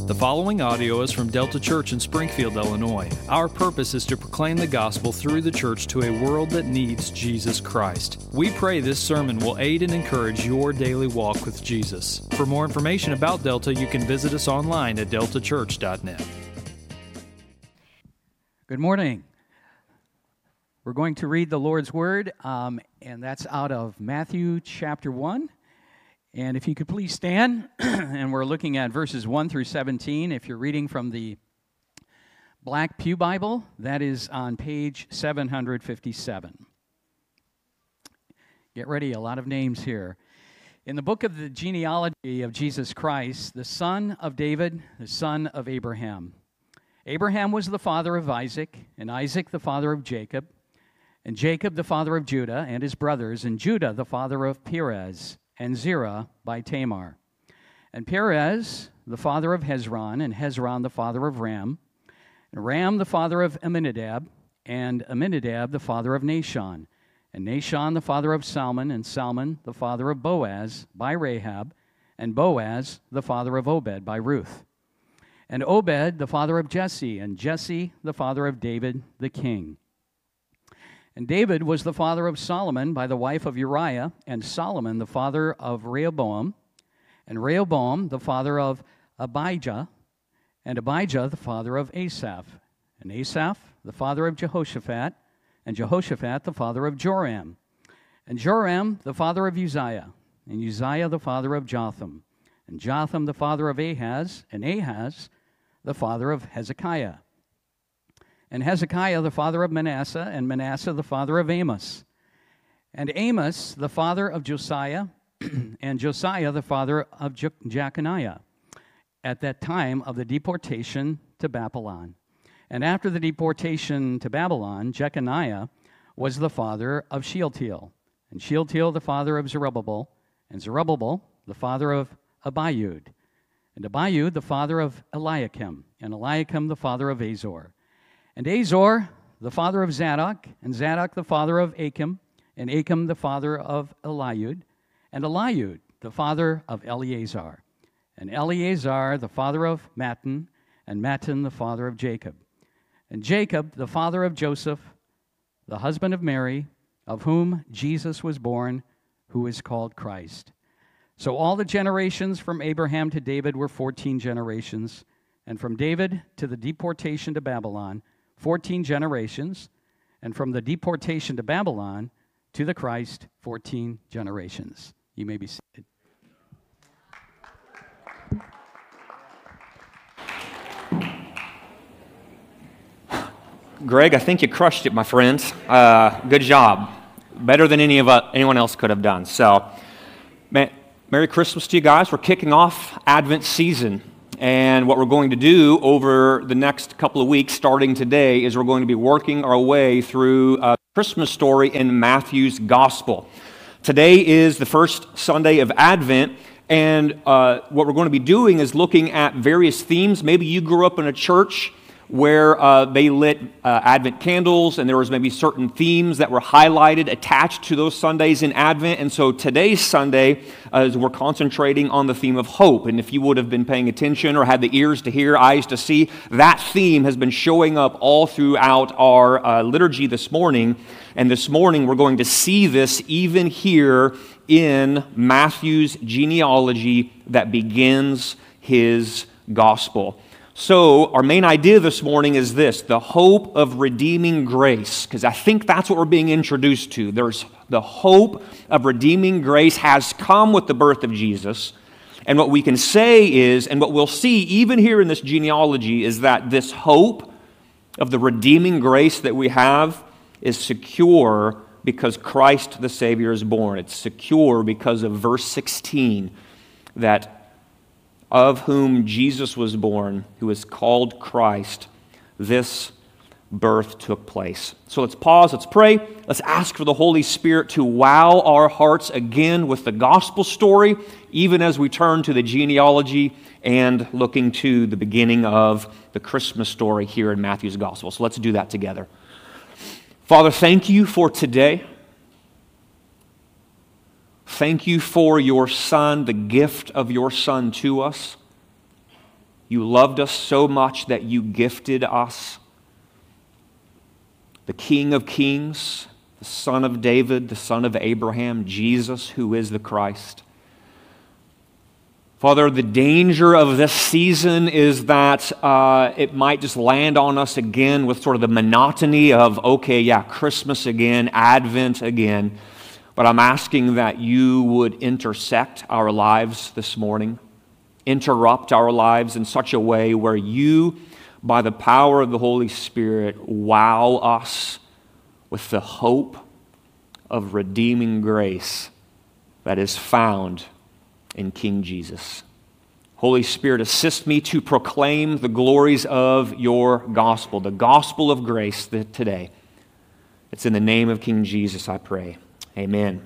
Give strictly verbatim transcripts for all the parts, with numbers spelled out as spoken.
The following audio is from Delta Church in Springfield, Illinois. Our purpose is to proclaim the gospel through the church to a world that needs Jesus Christ. We pray this sermon will aid and encourage your daily walk with Jesus. For more information about Delta, you can visit us online at delta church dot net. Good morning. We're going to read the Lord's Word, um, and that's out of Matthew chapter one. And if you could please stand, and we're looking at verses one through seventeen. If you're reading from the Black Pew Bible, that is on page seven hundred fifty-seven. Get ready, a lot of names here. In the book of the genealogy of Jesus Christ, the son of David, the son of Abraham. Abraham was the father of Isaac, and Isaac the father of Jacob, and Jacob the father of Judah and his brothers, and Judah the father of Perez, and Zerah by Tamar. And Perez, the father of Hezron, and Hezron the father of Ram, and Ram the father of Amminadab, and Amminadab the father of Nahshon, and Nahshon the father of Salmon, and Salmon the father of Boaz by Rahab, and Boaz the father of Obed by Ruth. And Obed the father of Jesse, and Jesse the father of David the king. And David was the father of Solomon by the wife of Uriah, and Solomon the father of Rehoboam, and Rehoboam the father of Abijah, and Abijah the father of Asaph, and Asaph the father of Jehoshaphat, and Jehoshaphat the father of Joram, and Joram the father of Uzziah, and Uzziah the father of Jotham, and Jotham the father of Ahaz, and Ahaz the father of Hezekiah. And Hezekiah the father of Manasseh, and Manasseh the father of Amos. And Amos the father of Josiah, and Josiah the father of Je- Jeconiah, at that time of the deportation to Babylon. And after the deportation to Babylon, Jeconiah was the father of Shealtiel, and Shealtiel the father of Zerubbabel, and Zerubbabel the father of Abiud, and Abiud the father of Eliakim, and Eliakim the father of Azor. And Azor, the father of Zadok, and Zadok the father of Achim, and Achim the father of Eliud, and Eliud the father of Eleazar, and Eleazar the father of Mattan, and Mattan the father of Jacob, and Jacob the father of Joseph, the husband of Mary, of whom Jesus was born, who is called Christ. So all the generations from Abraham to David were fourteen generations, and from David to the deportation to Babylon, fourteen generations, and from the deportation to Babylon to the Christ, fourteen generations. You may be seated. Greg, I think you crushed it, my friends. Uh, good job. Better than any of uh, anyone else could have done. So, man, Merry Christmas to you guys. We're kicking off Advent season. And what we're going to do over the next couple of weeks, starting today, is we're going to be working our way through a Christmas story in Matthew's Gospel. Today is the first Sunday of Advent, and uh, what we're going to be doing is looking at various themes. Maybe you grew up in a church where uh, they lit uh, Advent candles, and there was maybe certain themes that were highlighted, attached to those Sundays in Advent. And so today's Sunday, uh, is we're concentrating on the theme of hope. And if you would have been paying attention or had the ears to hear, eyes to see, that theme has been showing up all throughout our uh, liturgy this morning. And this morning, we're going to see this even here in Matthew's genealogy that begins his gospel. So our main idea this morning is this: the hope of redeeming grace, because I think that's what we're being introduced to. There's the hope of redeeming grace has come with the birth of Jesus. And what we can say is, and what we'll see even here in this genealogy, is that this hope of the redeeming grace that we have is secure because Christ the Savior is born. It's secure because of verse sixteen, that of whom Jesus was born, who is called Christ, this birth took place. So let's pause, let's pray, let's ask for the Holy Spirit to wow our hearts again with the gospel story, even as we turn to the genealogy and looking to the beginning of the Christmas story here in Matthew's gospel. So let's do that together. Father, thank you for today. Thank you for your Son, the gift of your Son to us. You loved us so much that you gifted us the King of Kings, the Son of David, the Son of Abraham, Jesus, who is the Christ. Father, the danger of this season is that uh, it might just land on us again with sort of the monotony of, okay, yeah, Christmas again, Advent again. But I'm asking that you would intersect our lives this morning, interrupt our lives in such a way where you, by the power of the Holy Spirit, wow us with the hope of redeeming grace that is found in King Jesus. Holy Spirit, assist me to proclaim the glories of your gospel, the gospel of grace today. It's in the name of King Jesus I pray. Amen.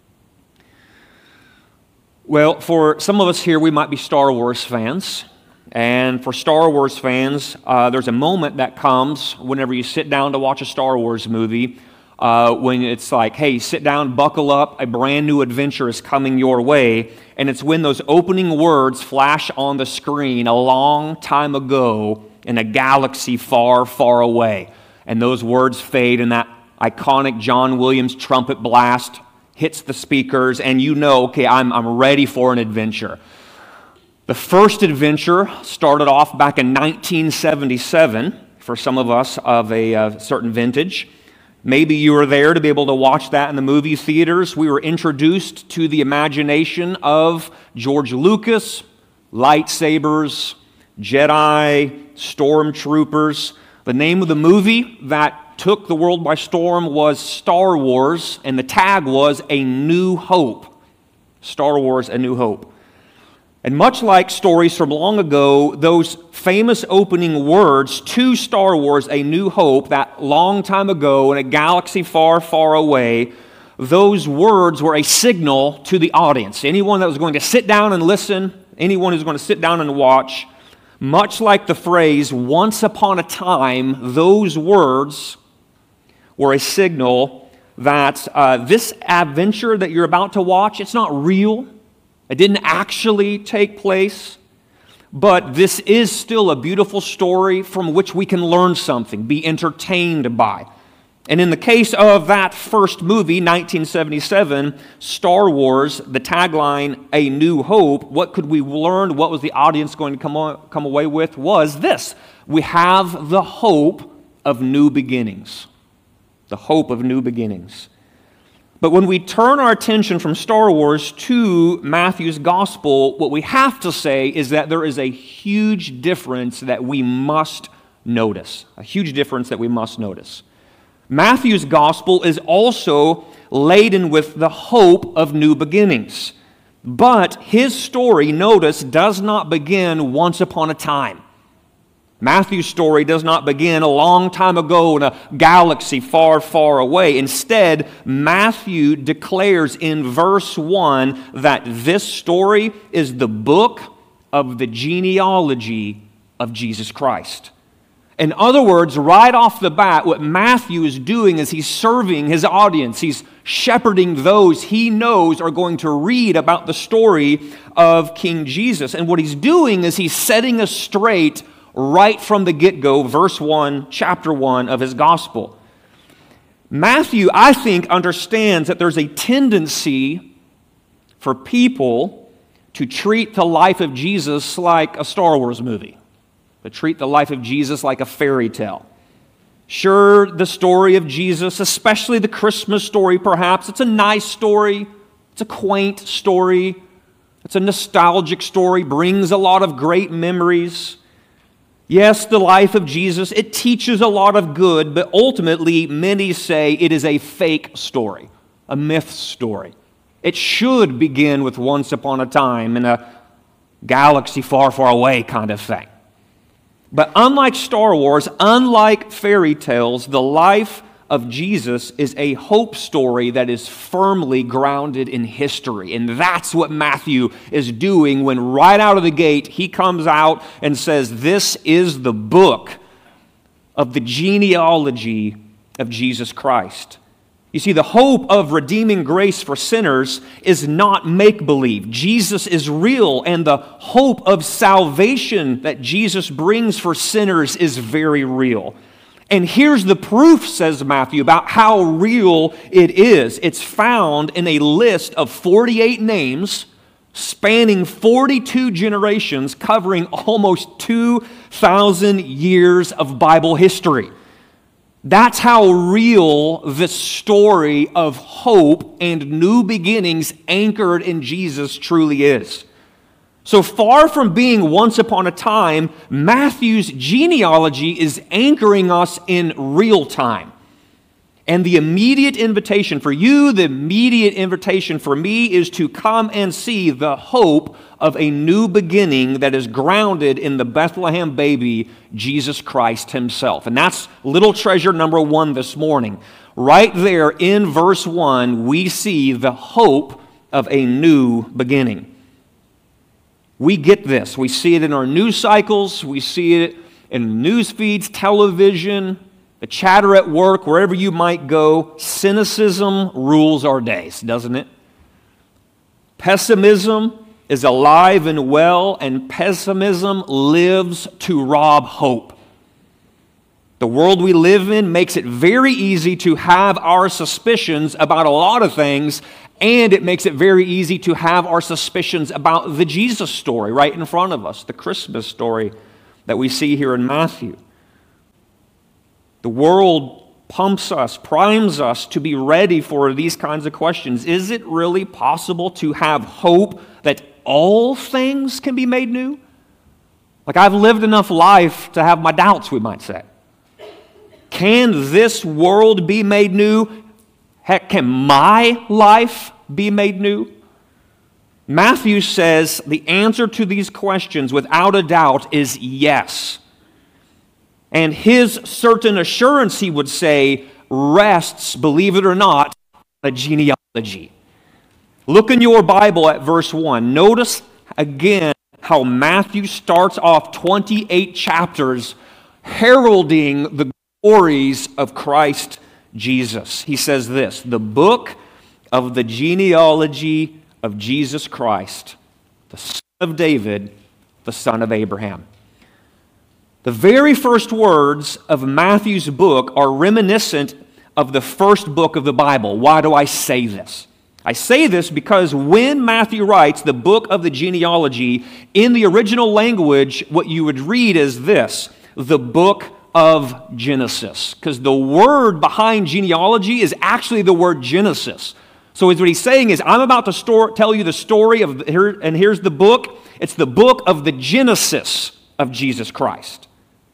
Well, for some of us here, we might be Star Wars fans. And for Star Wars fans, uh, there's a moment that comes whenever you sit down to watch a Star Wars movie uh, when it's like, hey, sit down, buckle up, a brand new adventure is coming your way. And it's when those opening words flash on the screen a long time ago in a galaxy far, far away. And those words fade and that iconic John Williams trumpet blast hits the speakers and you know, okay, I'm, I'm ready for an adventure. The first adventure started off back in nineteen seventy-seven for some of us of a uh, certain vintage. Maybe you were there to be able to watch that in the movie theaters. We were introduced to the imagination of George Lucas, lightsabers, Jedi, stormtroopers. The name of the movie that took the world by storm was Star Wars, and the tag was A New Hope. Star Wars, A New Hope. And much like stories from long ago, those famous opening words to Star Wars, A New Hope, that long time ago in a galaxy far, far away, those words were a signal to the audience. Anyone that was going to sit down and listen, anyone who's going to sit down and watch, much like the phrase, once upon a time, those words were a signal that uh, this adventure that you're about to watch, it's not real. It didn't actually take place, but this is still a beautiful story from which we can learn something, be entertained by. And in the case of that first movie, nineteen seventy-seven, Star Wars, the tagline, A New Hope, what could we learn? What was the audience going to come, on, come away with? Was this. We have the hope of new beginnings. The hope of new beginnings. But when we turn our attention from Star Wars to Matthew's gospel, what we have to say is that there is a huge difference that we must notice. A huge difference that we must notice. Matthew's gospel is also laden with the hope of new beginnings. But his story, notice, does not begin once upon a time. Matthew's story does not begin a long time ago in a galaxy far, far away. Instead, Matthew declares in verse one that this story is the book of the genealogy of Jesus Christ. In other words, right off the bat, what Matthew is doing is he's serving his audience. He's shepherding those he knows are going to read about the story of King Jesus. And what he's doing is he's setting us straight right from the get-go, verse one, chapter one of his gospel. Matthew, I think, understands that there's a tendency for people to treat the life of Jesus like a Star Wars movie, to treat the life of Jesus like a fairy tale. Sure, the story of Jesus, especially the Christmas story perhaps, it's a nice story, it's a quaint story, it's a nostalgic story, brings a lot of great memories. Yes, the life of Jesus, it teaches a lot of good, but ultimately many say it is a fake story, a myth story. It should begin with once upon a time in a galaxy far, far away kind of thing. But unlike Star Wars, unlike fairy tales, the life of Jesus is a hope story that is firmly grounded in history. And that's what Matthew is doing when right out of the gate he comes out and says, this is the book of the genealogy of Jesus Christ. You see, the hope of redeeming grace for sinners is not make-believe. Jesus is real, and the hope of salvation that Jesus brings for sinners is very real. And here's the proof, says Matthew, about how real it is. It's found in a list of forty-eight names spanning forty-two generations, covering almost two thousand years of Bible history. That's how real this story of hope and new beginnings anchored in Jesus truly is. So far from being once upon a time, Matthew's genealogy is anchoring us in real time. And the immediate invitation for you, the immediate invitation for me is to come and see the hope of a new beginning that is grounded in the Bethlehem baby, Jesus Christ himself. And that's little treasure number one this morning. Right there in verse one, we see the hope of a new beginning. We get this. We see it in our news cycles. We see it in news feeds, television, the chatter at work, wherever you might go. Cynicism rules our days, doesn't it? Pessimism is alive and well, and pessimism lives to rob hope. The world we live in makes it very easy to have our suspicions about a lot of things, and it makes it very easy to have our suspicions about the Jesus story right in front of us, the Christmas story that we see here in Matthew. The world pumps us, primes us to be ready for these kinds of questions. Is it really possible to have hope that all things can be made new? Like, I've lived enough life to have my doubts, we might say. Can this world be made new? Heck, can my life be made new? Matthew says the answer to these questions, without a doubt, is yes. And his certain assurance, he would say, rests, believe it or not, on a genealogy. Look in your Bible at verse one. Notice again how Matthew starts off twenty-eight chapters heralding the glories of Christ Jesus. He says this, the book of the genealogy of Jesus Christ, the son of David, the son of Abraham. The very first words of Matthew's book are reminiscent of the first book of the Bible. Why do I say this? I say this because when Matthew writes the book of the genealogy, in the original language, what you would read is this, the book of Genesis. Because the word behind genealogy is actually the word Genesis. So what he's saying is, I'm about to store, tell you the story of, here, and here's the book. It's the book of the Genesis of Jesus Christ.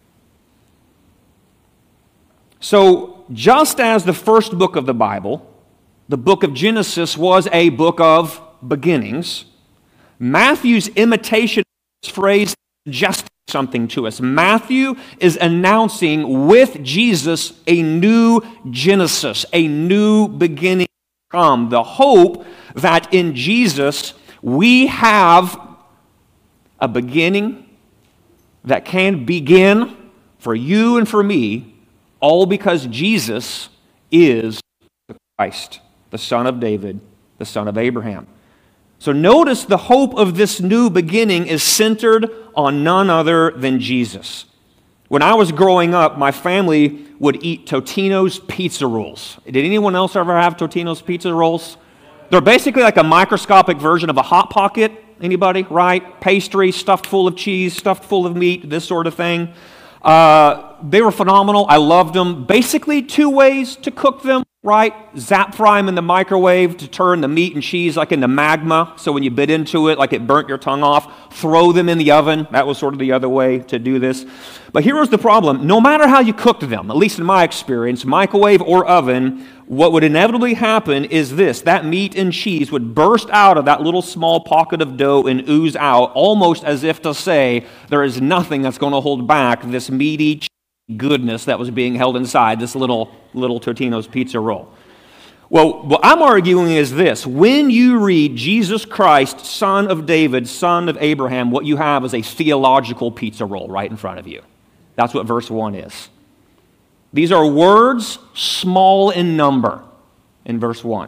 So, just as the first book of the Bible, the book of Genesis, was a book of beginnings, Matthew's imitation of this phrase suggests something to us. Matthew is announcing with Jesus a new Genesis, a new beginning to come. The hope that in Jesus we have a beginning that can begin for you and for me, all because Jesus is the Christ, the son of David, the son of Abraham. So notice the hope of this new beginning is centered on none other than Jesus. When I was growing up, my family would eat Totino's pizza rolls. Did anyone else ever have Totino's pizza rolls? They're basically like a microscopic version of a Hot Pocket. Anybody, right? Pastry stuffed full of cheese, stuffed full of meat, this sort of thing. Uh, they were phenomenal. I loved them. Basically, two ways to cook them, right? Zap fry them in the microwave to turn the meat and cheese like into magma. So when you bit into it, like it burnt your tongue off. Throw them in the oven. That was sort of the other way to do this. But here was the problem. No matter how you cooked them, at least in my experience, microwave or oven, what would inevitably happen is this. That meat and cheese would burst out of that little small pocket of dough and ooze out, almost as if to say, there is nothing that's going to hold back this meaty goodness that was being held inside this little, little Totino's pizza roll. Well, what I'm arguing is this. When you read Jesus Christ, son of David, son of Abraham, what you have is a theological pizza roll right in front of you. That's what verse one is. These are words small in number, in verse one.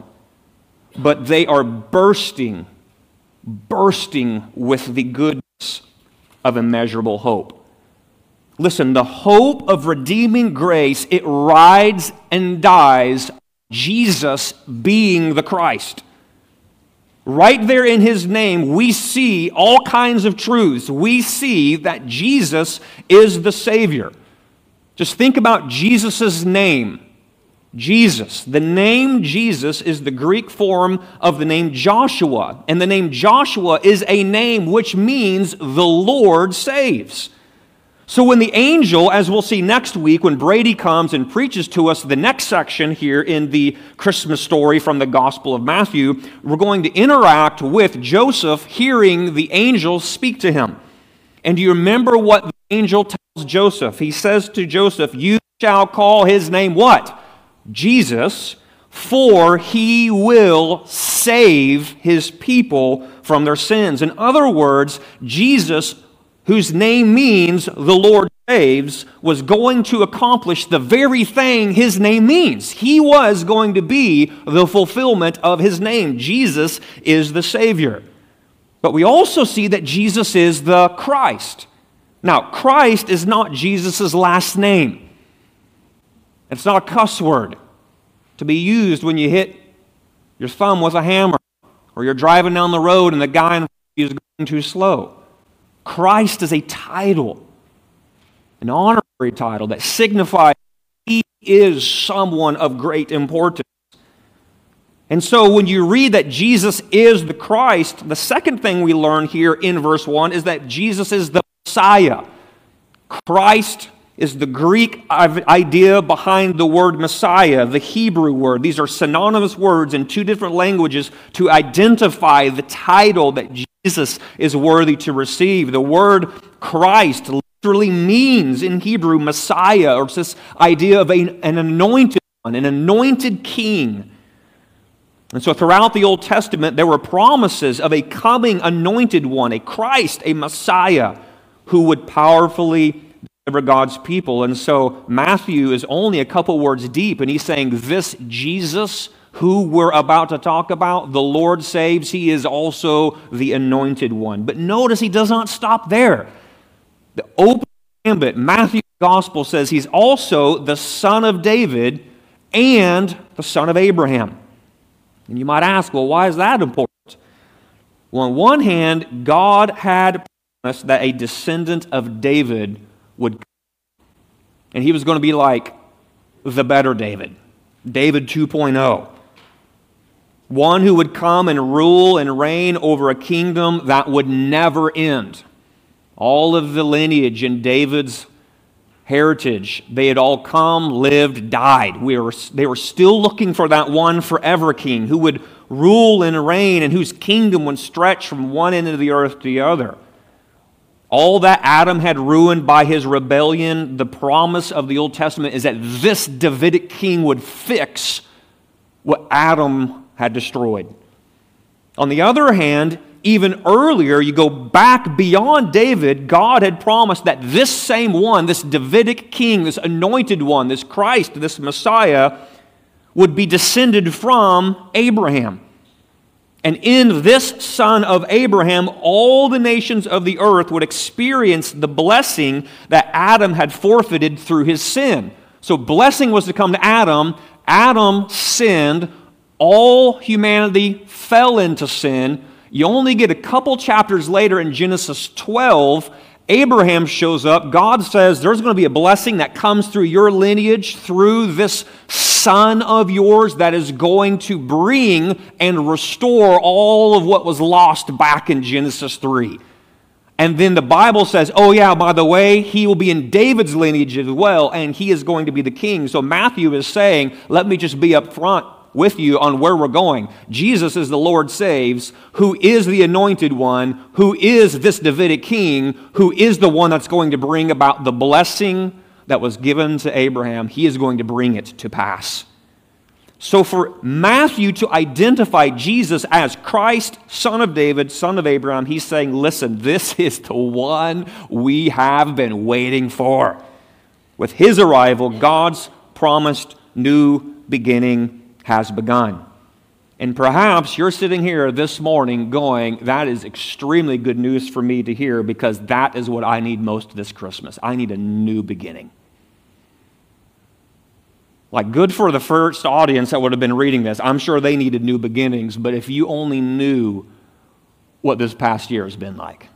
But they are bursting, bursting with the goodness of immeasurable hope. Listen, the hope of redeeming grace, it rides and dies on Jesus being the Christ. Right there in His name, we see all kinds of truths. We see that Jesus is the Savior. Just think about Jesus' name. Jesus. The name Jesus is the Greek form of the name Joshua. And the name Joshua is a name which means the Lord saves. So when the angel, as we'll see next week, when Brady comes and preaches to us the next section here in the Christmas story from the Gospel of Matthew, we're going to interact with Joseph hearing the angel speak to him. And do you remember what the angel tells Joseph? He says to Joseph, "You shall call his name" what? Jesus, "for he will save his people from their sins." In other words, Jesus, whose name means the Lord saves, was going to accomplish the very thing his name means. He was going to be the fulfillment of his name. Jesus is the Savior. But we also see that Jesus is the Christ. Now, Christ is not Jesus' last name. It's not a cuss word to be used when you hit your thumb with a hammer or you're driving down the road and the guy in front of you is going too slow. Christ is a title, an honorary title that signifies He is someone of great importance. And so when you read that Jesus is the Christ, the second thing we learn here in verse one is that Jesus is the Messiah. Christ is the Greek idea behind the word Messiah, the Hebrew word. These are synonymous words in two different languages to identify the title that Jesus is worthy to receive. The word Christ literally means in Hebrew Messiah, or it's this idea of a, an anointed one, an anointed king. And so throughout the Old Testament, there were promises of a coming anointed one, a Christ, a Messiah, who would powerfully deliver God's people. And so Matthew is only a couple words deep, and he's saying this Jesus who we're about to talk about, the Lord saves, He is also the anointed one. But notice He does not stop there. The open gambit, Matthew's gospel says He's also the son of David and the son of Abraham. And you might ask, well, why is that important? Well, on one hand, God had promised that a descendant of David would come. And he was going to be like the better David, David two point oh. One who would come and rule and reign over a kingdom that would never end. All of the lineage in David's heritage, they had all come, lived, died. We were, they were still looking for that one forever king who would rule and reign and whose kingdom would stretch from one end of the earth to the other. All that Adam had ruined by his rebellion, the promise of the Old Testament is that this Davidic king would fix what Adam had destroyed. On the other hand, even earlier, you go back beyond David, God had promised that this same one, this Davidic king, this anointed one, this Christ, this Messiah, would be descended from Abraham. And in this son of Abraham, all the nations of the earth would experience the blessing that Adam had forfeited through his sin. So blessing was to come to Adam. Adam sinned. All humanity fell into sin. You only get a couple chapters later in Genesis twelve, Abraham shows up. God says there's going to be a blessing that comes through your lineage, through this son of yours that is going to bring and restore all of what was lost back in Genesis three. And then the Bible says, oh yeah, by the way, he will be in David's lineage as well, and he is going to be the king. So Matthew is saying, let me just be up front with you on where we're going. Jesus is the Lord saves, who is the anointed one, who is this Davidic king, who is the one that's going to bring about the blessing that was given to Abraham. He is going to bring it to pass. So for Matthew to identify Jesus as Christ, son of David, son of Abraham, he's saying, listen, this is the one we have been waiting for. With his arrival, God's promised new beginning has begun. And perhaps you're sitting here this morning going, that is extremely good news for me to hear, because that is what I need most this Christmas. I need a new beginning. Like, good for the first audience that would have been reading this. I'm sure they needed new beginnings, but if you only knew what this past year has been like,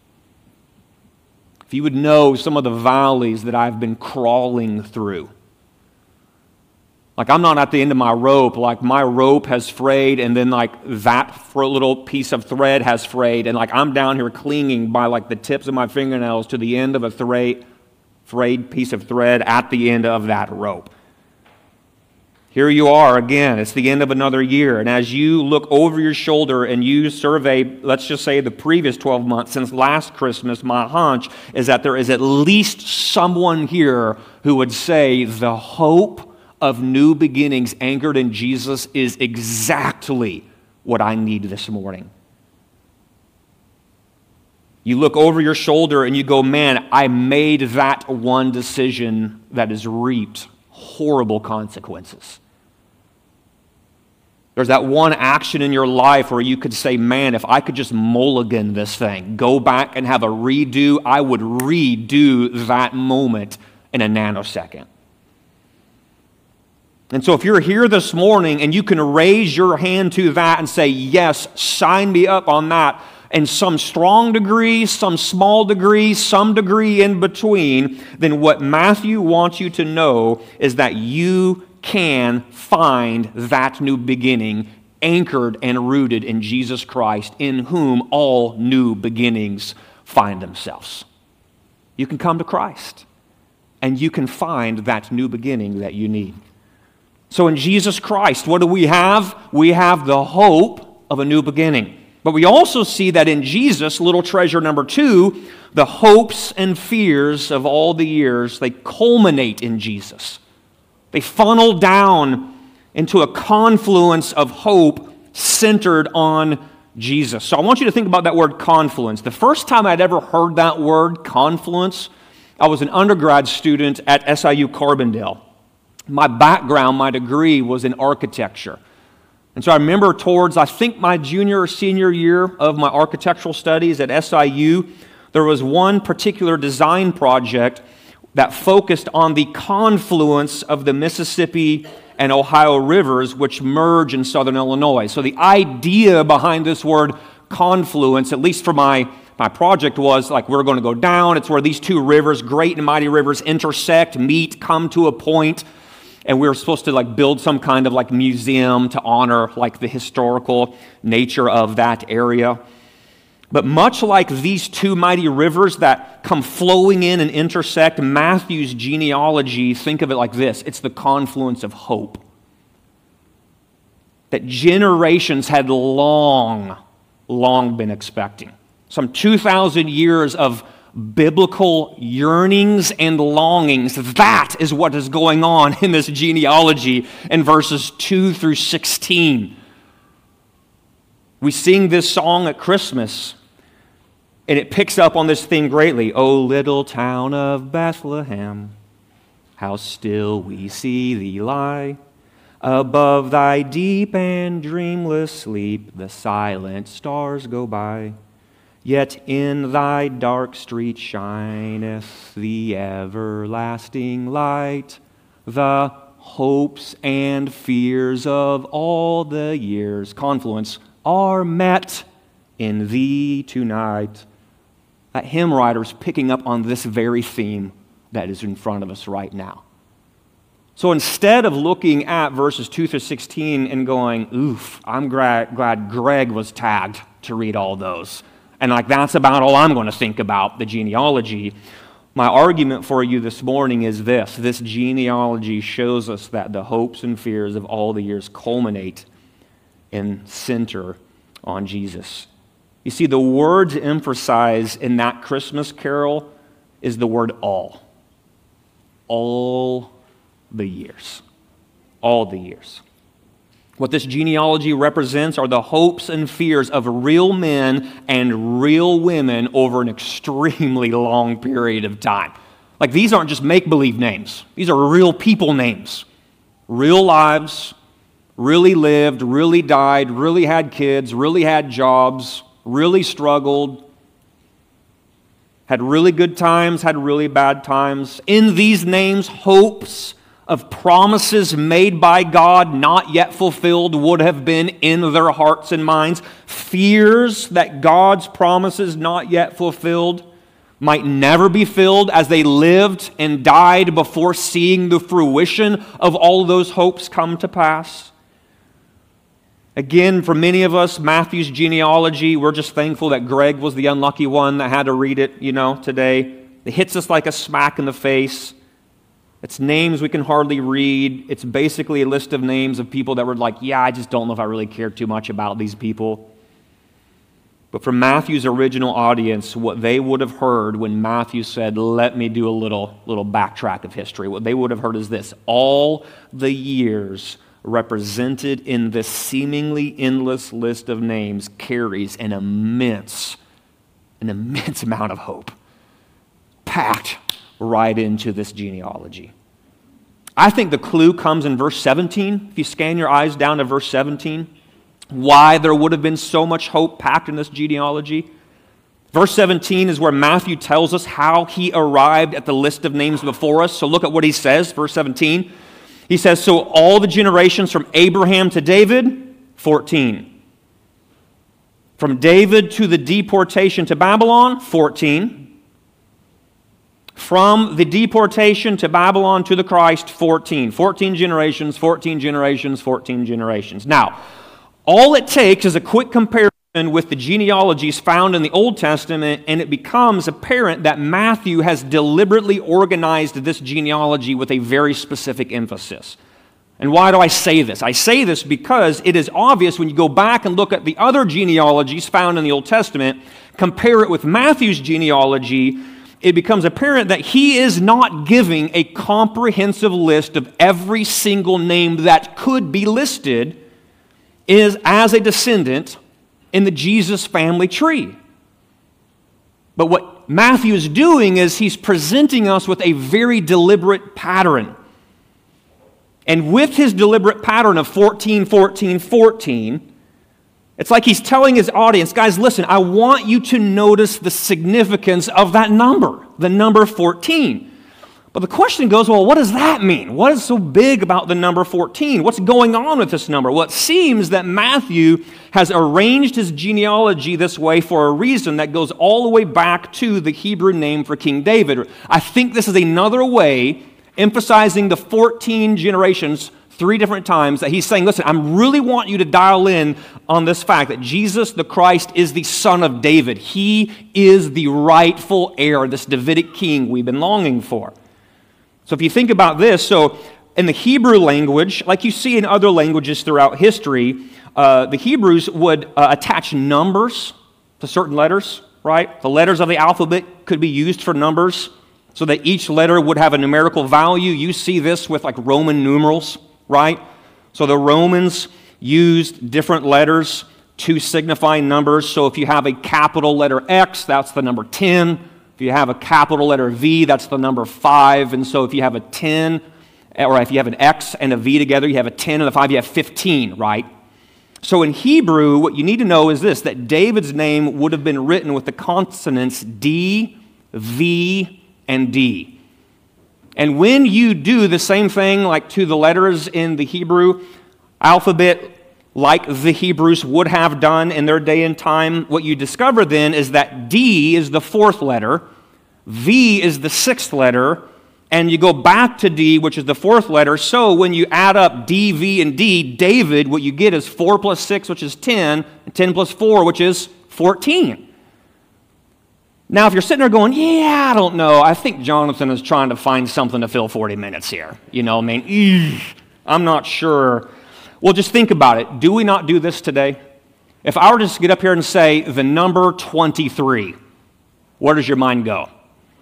if you would know some of the valleys that I've been crawling through. Like, I'm not at the end of my rope. Like, my rope has frayed, and then, like, that for a little piece of thread has frayed, and, like, I'm down here clinging by, like, the tips of my fingernails to the end of a thra- frayed piece of thread at the end of that rope. Here you are again. It's the end of another year, and as you look over your shoulder and you survey, let's just say, the previous twelve months since last Christmas, my hunch is that there is at least someone here who would say the hope of new beginnings anchored in Jesus is exactly what I need this morning. You look over your shoulder and you go, man, I made that one decision that has reaped horrible consequences. There's that one action in your life where you could say, man, if I could just mulligan this thing, go back and have a redo, I would redo that moment in a nanosecond. And so if you're here this morning and you can raise your hand to that and say, yes, sign me up on that, in some strong degree, some small degree, some degree in between, then what Matthew wants you to know is that you can find that new beginning anchored and rooted in Jesus Christ, in whom all new beginnings find themselves. You can come to Christ, and you can find that new beginning that you need. So in Jesus Christ, what do we have? We have the hope of a new beginning. But we also see that in Jesus, little treasure number two, the hopes and fears of all the years, they culminate in Jesus. They funnel down into a confluence of hope centered on Jesus. So I want you to think about that word confluence. The first time I'd ever heard that word, confluence, I was an undergrad student at S I U Carbondale. My background, my degree was in architecture. And so I remember towards, I think, my junior or senior year of my architectural studies at S I U, there was one particular design project that focused on the confluence of the Mississippi and Ohio rivers, which merge in southern Illinois. So the idea behind this word confluence, at least for my, my project, was like we're going to go down. It's where these two rivers, great and mighty rivers, intersect, meet, come to a point. And we were supposed to like build some kind of like museum to honor like the historical nature of that area. But much like these two mighty rivers that come flowing in and intersect, Matthew's genealogy, think of it like this. It's the confluence of hope. That generations had long, long been expecting. Some two thousand years of biblical yearnings and longings. That is what is going on in this genealogy in verses two through sixteen. We sing this song at Christmas, and it picks up on this theme greatly. O little town of Bethlehem, how still we see thee lie. Above thy deep and dreamless sleep, the silent stars go by. Yet in thy dark street shineth the everlasting light. The hopes and fears of all the years, confluence, are met in thee tonight. That hymn writer is picking up on this very theme that is in front of us right now. So instead of looking at verses two through sixteen and going, oof, I'm glad, glad Greg was tagged to read all those, and like that's about all I'm going to think about the genealogy, my argument for you this morning is this. This genealogy shows us that the hopes and fears of all the years culminate and center on Jesus. You see, the word to emphasize in that Christmas carol is the word all. All the years. All the years. What this genealogy represents are the hopes and fears of real men and real women over an extremely long period of time. Like, these aren't just make-believe names. These are real people names. Real lives, really lived, really died, really had kids, really had jobs, really struggled, had really good times, had really bad times. In these names, hopes of promises made by God, not yet fulfilled, would have been in their hearts and minds. Fears that God's promises, not yet fulfilled, might never be filled as they lived and died before seeing the fruition of all those hopes come to pass. Again, for many of us, Matthew's genealogy, we're just thankful that Greg was the unlucky one that had to read it, you know, today. It hits us like a smack in the face. It's names we can hardly read. It's basically a list of names of people that were like, yeah, I just don't know if I really care too much about these people. But for Matthew's original audience, what they would have heard when Matthew said, let me do a little, little backtrack of history, what they would have heard is this: all the years represented in this seemingly endless list of names carries an immense, an immense amount of hope, packed right into this genealogy. I think the clue comes in verse seventeen. If you scan your eyes down to verse seventeen, why there would have been so much hope packed in this genealogy. Verse seventeen is where Matthew tells us how he arrived at the list of names before us. So look at what he says, verse seventeen. He says, so all the generations from Abraham to David, fourteen. From David to the deportation to Babylon, fourteen. From the deportation to Babylon to the Christ, fourteen. fourteen generations, fourteen generations, fourteen generations. Now, all it takes is a quick comparison with the genealogies found in the Old Testament, and it becomes apparent that Matthew has deliberately organized this genealogy with a very specific emphasis. And why do I say this? I say this because it is obvious when you go back and look at the other genealogies found in the Old Testament, compare it with Matthew's genealogy, it becomes apparent that he is not giving a comprehensive list of every single name that could be listed is as a descendant in the Jesus family tree. But what Matthew is doing is he's presenting us with a very deliberate pattern. And with his deliberate pattern of fourteen, fourteen, fourteen, it's like he's telling his audience, guys, listen, I want you to notice the significance of that number, the number fourteen. But the question goes, well, what does that mean? What is so big about the number fourteen? What's going on with this number? Well, it seems that Matthew has arranged his genealogy this way for a reason that goes all the way back to the Hebrew name for King David. I think this is another way, emphasizing the fourteen generations three different times, that he's saying, listen, I really want you to dial in on this fact that Jesus the Christ is the son of David. He is the rightful heir, this Davidic king we've been longing for. So if you think about this, so in the Hebrew language, like you see in other languages throughout history, uh, the Hebrews would uh, attach numbers to certain letters, right? The letters of the alphabet could be used for numbers so that each letter would have a numerical value. You see this with like Roman numerals, right? So the Romans used different letters to signify numbers. So if you have a capital letter X, that's the number ten. If you have a capital letter V, that's the number five. And so if you have a ten, or if you have an X and a V together, you have a ten and a five, you have fifteen, right? So in Hebrew, what you need to know is this, that David's name would have been written with the consonants D, V, and D. And when you do the same thing like to the letters in the Hebrew alphabet, like the Hebrews would have done in their day and time, what you discover then is that D is the fourth letter, V is the sixth letter, and you go back to D, which is the fourth letter. So when you add up D, V, and D, David, what you get is four plus six, which is ten, and ten plus four, which is fourteen. Now, if you're sitting there going, yeah, I don't know, I think Jonathan is trying to find something to fill forty minutes here. You know, I mean, eesh, I'm not sure. Well, just think about it. Do we not do this today? If I were to just get up here and say the number twenty-three, where does your mind go?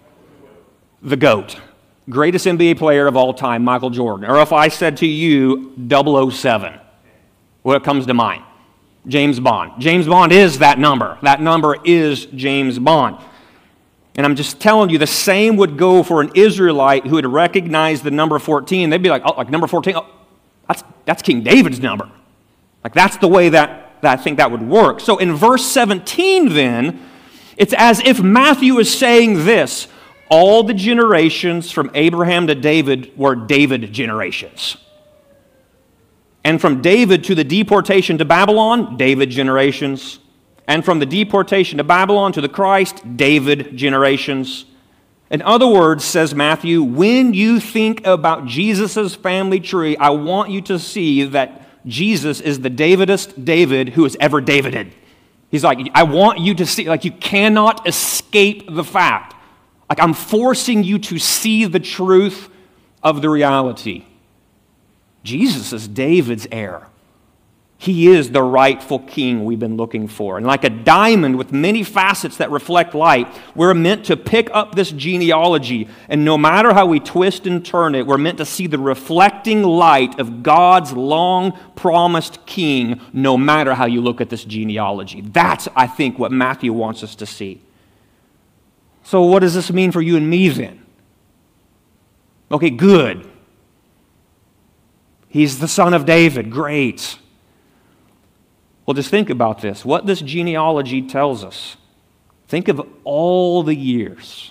The GOAT. Greatest N B A player of all time, Michael Jordan. Or if I said to you double oh seven, what comes to mind? James Bond. James Bond is that number. That number is James Bond. And I'm just telling you, the same would go for an Israelite who had recognized the number fourteen. They'd be like, oh, like number fourteen? Oh, That's, that's King David's number. Like, that's the way that, that I think that would work. So in verse seventeen then, it's as if Matthew is saying this: all the generations from Abraham to David were David generations. And from David to the deportation to Babylon, David generations. And from the deportation to Babylon to the Christ, David generations. In other words, says Matthew, when you think about Jesus' family tree, I want you to see that Jesus is the Davidest David who has ever Davided. He's like, I want you to see, like, you cannot escape the fact. Like, I'm forcing you to see the truth of the reality. Jesus is David's heir. He is the rightful king we've been looking for. And like a diamond with many facets that reflect light, we're meant to pick up this genealogy, and no matter how we twist and turn it, we're meant to see the reflecting light of God's long-promised king, no matter how you look at this genealogy. That's, I think, what Matthew wants us to see. So what does this mean for you and me then? Okay, good. He's the son of David. Great. Well, just think about this. What this genealogy tells us. Think of all the years.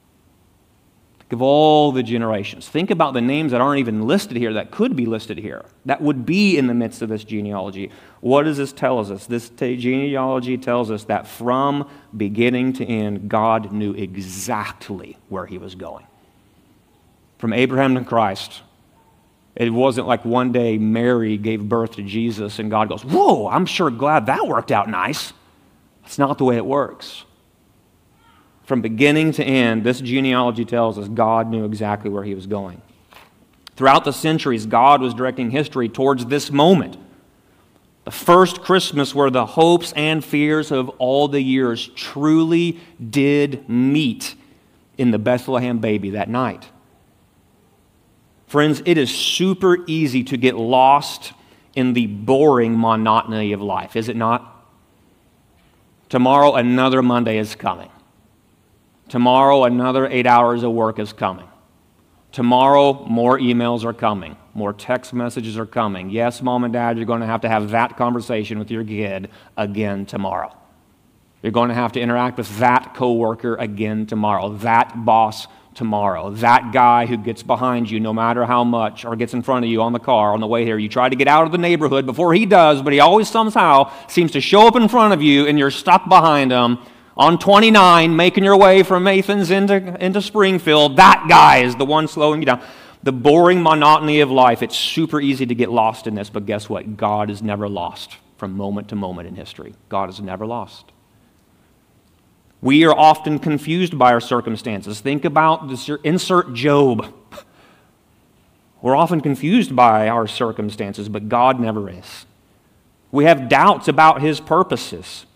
Think of all the generations. Think about the names that aren't even listed here, that could be listed here, that would be in the midst of this genealogy. What does this tell us? This genealogy tells us that from beginning to end, God knew exactly where he was going. From Abraham to Christ, it wasn't like one day Mary gave birth to Jesus and God goes, whoa, I'm sure glad that worked out nice. That's not the way it works. From beginning to end, this genealogy tells us God knew exactly where he was going. Throughout the centuries, God was directing history towards this moment. The first Christmas where the hopes and fears of all the years truly did meet in the Bethlehem baby that night. Friends, it is super easy to get lost in the boring monotony of life, is it not? Tomorrow, another Monday is coming. Tomorrow, another eight hours of work is coming. Tomorrow, more emails are coming. More text messages are coming. Yes, mom and dad, you're going to have to have that conversation with your kid again tomorrow. You're going to have to interact with that coworker again tomorrow, that boss tomorrow, that guy who gets behind you no matter how much, or gets in front of you on the car on the way here. You try to get out of the neighborhood before he does, but he always somehow seems to show up in front of you and you're stuck behind him on twenty-nine, making your way from Athens into, into Springfield. That guy is the one slowing you down. The boring monotony of life, it's super easy to get lost in this, but guess what? God is never lost from moment to moment in history. God is never lost. We are often confused by our circumstances. Think about this, insert Job. We're often confused by our circumstances, but God never is. We have doubts about his purposes.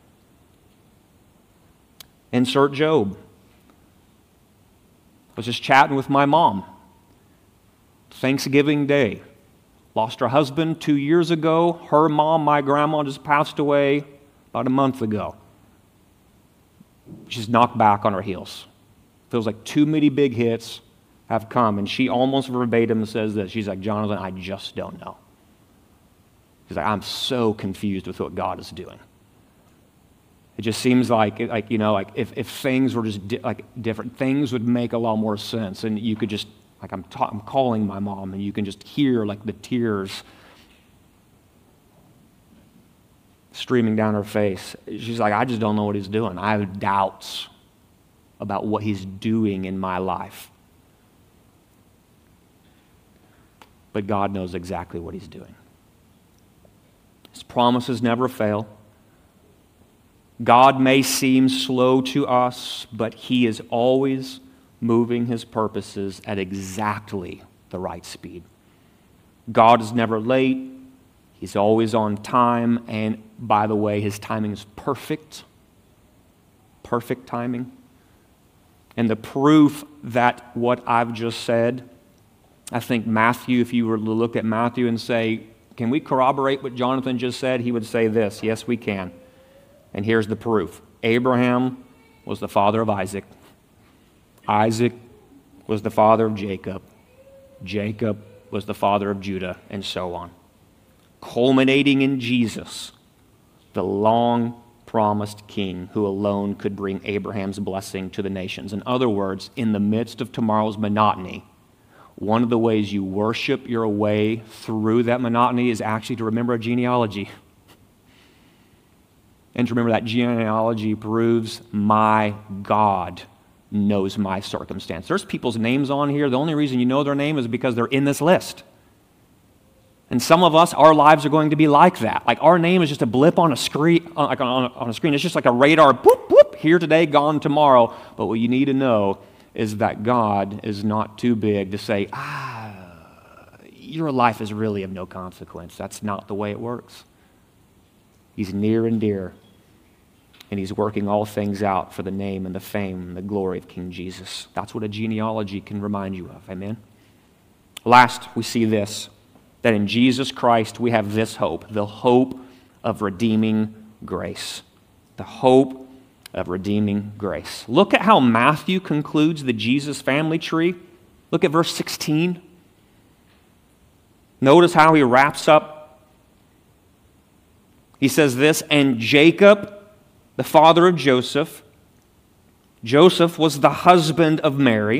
Insert Job. I was just chatting with my mom. Thanksgiving Day. Lost her husband two years ago. Her mom, my grandma, just passed away about a month ago. She's knocked back on her heels. Feels like too many big hits have come. And she almost verbatim says this. She's like, Jonathan, I just don't know. She's like, I'm so confused with what God is doing. It just seems like, like you know, like if, if things were just di- like different, things would make a lot more sense. And you could just, like I'm, ta- I'm calling my mom, and you can just hear like the tears streaming down her face. She's like, I just don't know what he's doing. I have doubts about what he's doing in my life. But God knows exactly what he's doing. His promises never fail. God may seem slow to us, but he is always moving his purposes at exactly the right speed. God is never late. He's always on time, and by the way, his timing is perfect. Perfect timing. And the proof that what I've just said, I think Matthew, if you were to look at Matthew and say, can we corroborate what Jonathan just said? He would say this, yes, we can. And here's the proof. Abraham was the father of Isaac. Isaac was the father of Jacob. Jacob was the father of Judah, and so on. Culminating in Jesus, the long-promised king who alone could bring Abraham's blessing to the nations. In other words, in the midst of tomorrow's monotony, one of the ways you worship your way through that monotony is actually to remember a genealogy. And to remember that genealogy proves my God knows my circumstance. There's people's names on here. The only reason you know their name is because they're in this list. And some of us, our lives are going to be like that. Like our name is just a blip on a screen. Like on a, on a screen. It's just like a radar. Boop, boop. Here today, gone tomorrow. But what you need to know is that God is not too big to say, ah, your life is really of no consequence. That's not the way it works. He's near and dear. And he's working all things out for the name and the fame and the glory of King Jesus. That's what a genealogy can remind you of. Amen? Last, we see this, that in Jesus Christ we have this hope, the hope of redeeming grace. The hope of redeeming grace. Look at how Matthew concludes the Jesus family tree. Look at verse sixteen. Notice how he wraps up. He says this, and Jacob, the father of Joseph. Joseph was the husband of Mary,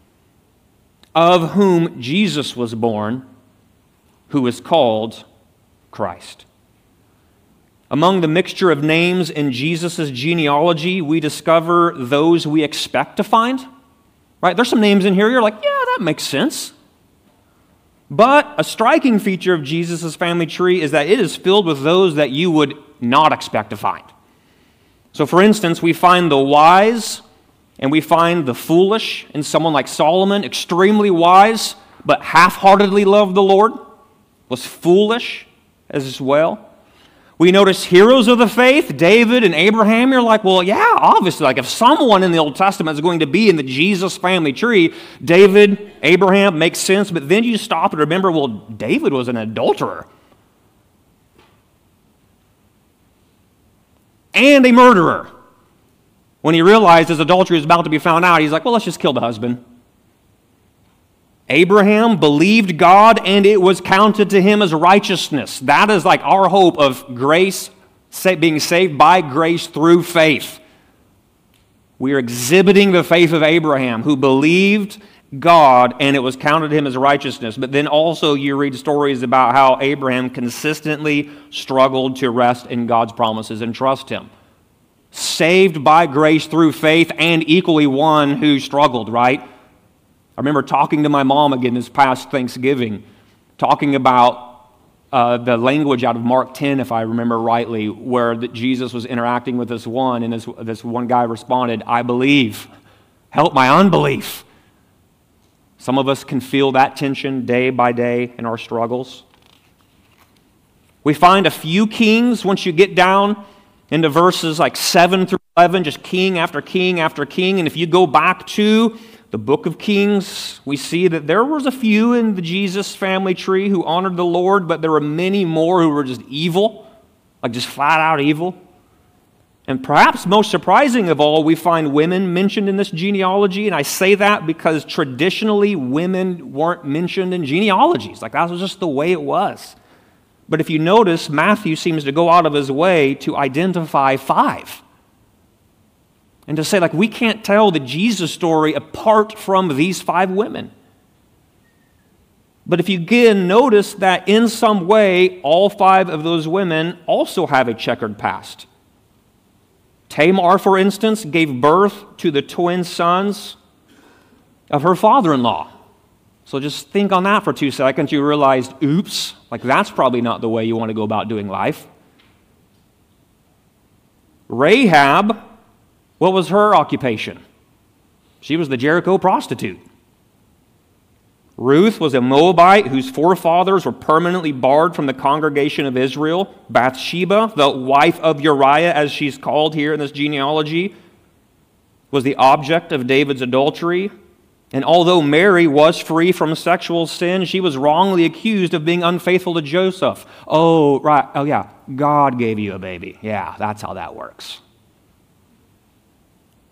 of whom Jesus was born, who is called Christ. Among the mixture of names in Jesus' genealogy, we discover those we expect to find. Right? There's some names in here you're like, yeah, that makes sense. But a striking feature of Jesus' family tree is that it is filled with those that you would not expect to find. So for instance, we find the wise and we find the foolish in someone like Solomon, extremely wise, but half-heartedly loved the Lord, was foolish as well. We notice heroes of the faith, David and Abraham. You're like, well, yeah, obviously. Like if someone in the Old Testament is going to be in the Jesus family tree, David, Abraham makes sense. But then you stop and remember, well, David was an adulterer. And a murderer. When he realized his adultery was about to be found out, he's like, well, let's just kill the husband. Abraham believed God and it was counted to him as righteousness. That is like our hope of grace, being saved by grace through faith. We are exhibiting the faith of Abraham who believed God and it was counted to him as righteousness. But then also you read stories about how Abraham consistently struggled to rest in God's promises and trust him. Saved by grace through faith and equally one who struggled, right? I remember talking to my mom again this past Thanksgiving, talking about uh, the language out of Mark ten, if I remember rightly, where the, Jesus was interacting with this one, and this, this one guy responded, I believe, help my unbelief. Some of us can feel that tension day by day in our struggles. We find a few kings once you get down into verses like seven through eleven, just king after king after king, and if you go back to the book of Kings, we see that there was a few in the Jesus family tree who honored the Lord, but there were many more who were just evil, like just flat out evil. And perhaps most surprising of all, we find women mentioned in this genealogy, and I say that because traditionally women weren't mentioned in genealogies. Like that was just the way it was. But if you notice, Matthew seems to go out of his way to identify five. And to say, like, we can't tell the Jesus story apart from these five women. But if you again notice that in some way, all five of those women also have a checkered past. Tamar, for instance, gave birth to the twin sons of her father-in-law. So just think on that for two seconds. You realized, oops, like that's probably not the way you want to go about doing life. Rahab, what was her occupation? She was the Jericho prostitute. Ruth was a Moabite whose forefathers were permanently barred from the congregation of Israel. Bathsheba, the wife of Uriah, as she's called here in this genealogy, was the object of David's adultery. And although Mary was free from sexual sin, she was wrongly accused of being unfaithful to Joseph. Oh, right. Oh, yeah. God gave you a baby. Yeah, that's how that works.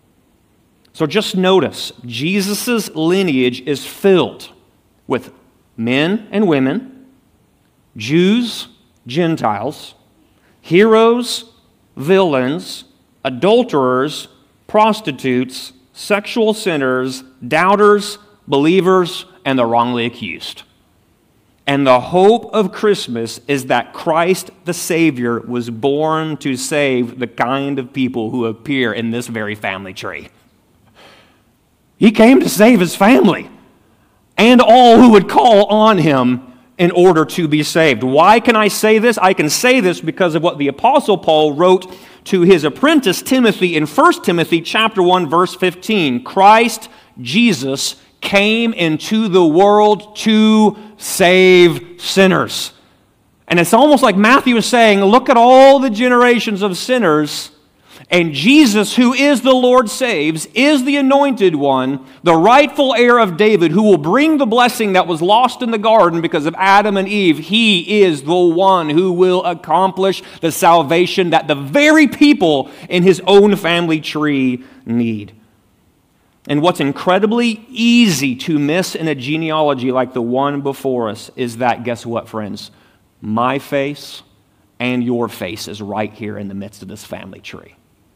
So just notice, Jesus' lineage is filled with men and women, Jews, Gentiles, heroes, villains, adulterers, prostitutes, sexual sinners, doubters, believers, and the wrongly accused. And the hope of Christmas is that Christ the Savior was born to save the kind of people who appear in this very family tree. He came to save his family and all who would call on him in order to be saved. Why can I say this? I can say this because of what the Apostle Paul wrote to his apprentice Timothy in First Timothy chapter one, verse fifteen. Christ Jesus came into the world to save sinners. And it's almost like Matthew is saying, look at all the generations of sinners, and Jesus, who is the Lord saves, is the anointed one, the rightful heir of David, who will bring the blessing that was lost in the garden because of Adam and Eve. He is the one who will accomplish the salvation that the very people in his own family tree need. And what's incredibly easy to miss in a genealogy like the one before us is that, guess what, friends? My face and your face is right here in the midst of this family tree.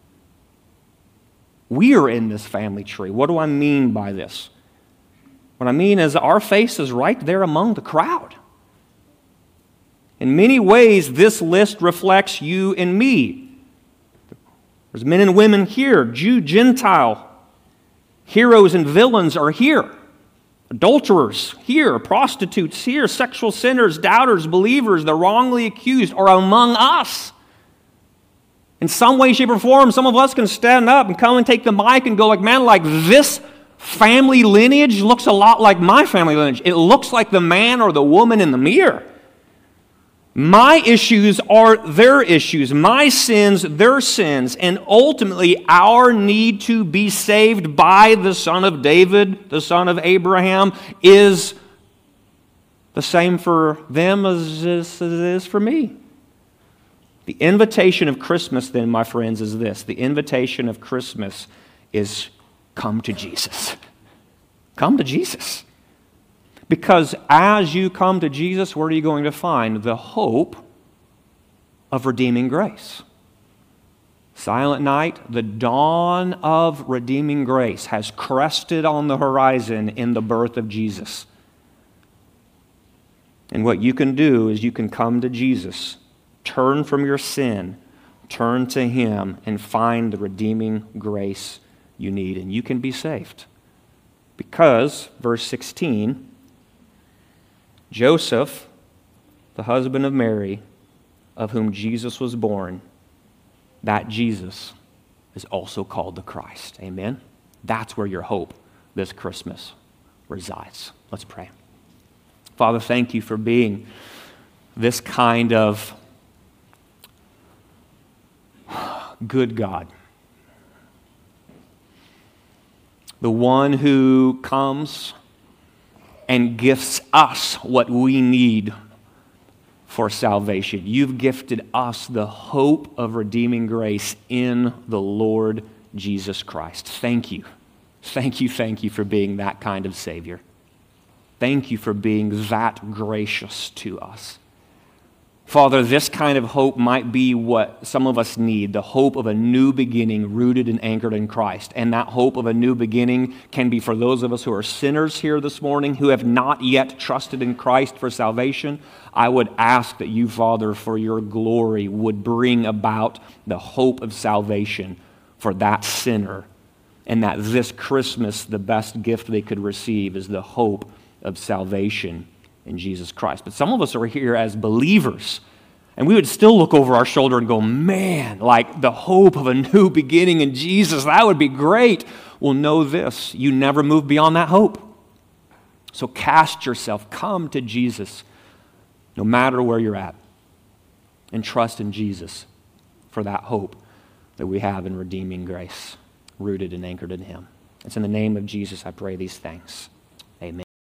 We are in this family tree. What do I mean by this? What I mean is our face is right there among the crowd. In many ways, this list reflects you and me. There's men and women here, Jew, Gentile. Heroes and villains are here. Adulterers here, prostitutes here, sexual sinners, doubters, believers, the wrongly accused are among us. In some way, shape, or form, some of us can stand up and come and take the mic and go like, man, like this family lineage looks a lot like my family lineage. It looks like the man or the woman in the mirror. My issues are their issues. My sins, their sins. And ultimately, our need to be saved by the Son of David, the Son of Abraham, is the same for them as it is for me. The invitation of Christmas, then, my friends, is this. The invitation of Christmas is come to Jesus. Come to Jesus. Because as you come to Jesus, what are you going to find? The hope of redeeming grace. Silent night, the dawn of redeeming grace has crested on the horizon in the birth of Jesus. And what you can do is you can come to Jesus, turn from your sin, turn to Him, and find the redeeming grace you need, and you can be saved. Because, verse sixteen, Joseph, the husband of Mary, of whom Jesus was born, that Jesus is also called the Christ. Amen? That's where your hope this Christmas resides. Let's pray. Father, thank you for being this kind of good God. The one who comes and gifts us what we need for salvation. You've gifted us the hope of redeeming grace in the Lord Jesus Christ. Thank you. Thank you, thank you for being that kind of Savior. Thank you for being that gracious to us. Father, this kind of hope might be what some of us need, the hope of a new beginning rooted and anchored in Christ. And that hope of a new beginning can be for those of us who are sinners here this morning, who have not yet trusted in Christ for salvation. I would ask that you, Father, for your glory, would bring about the hope of salvation for that sinner, and that this Christmas, the best gift they could receive is the hope of salvation in Jesus Christ. But some of us are here as believers, and we would still look over our shoulder and go, man, like the hope of a new beginning in Jesus, that would be great. Well, know this, you never move beyond that hope. So cast yourself, come to Jesus, no matter where you're at, and trust in Jesus for that hope that we have in redeeming grace, rooted and anchored in Him. It's in the name of Jesus I pray these things.